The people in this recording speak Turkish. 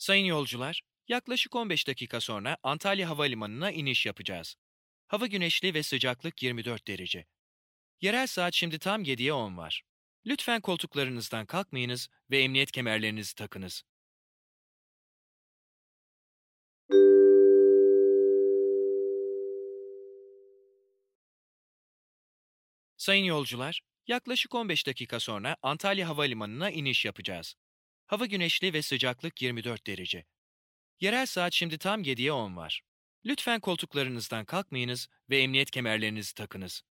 Sayın yolcular, yaklaşık 15 dakika sonra Antalya Havalimanı'na iniş yapacağız. Hava güneşli ve sıcaklık 24 derece. Yerel saat şimdi tam 7'ye 10 var. Lütfen koltuklarınızdan kalkmayınız ve emniyet kemerlerinizi takınız. Sayın yolcular, yaklaşık 15 dakika sonra Antalya Havalimanı'na iniş yapacağız. Hava güneşli ve sıcaklık 24 derece. Yerel saat şimdi tam 7'ye 10 var. Lütfen koltuklarınızdan kalkmayınız ve emniyet kemerlerinizi takınız.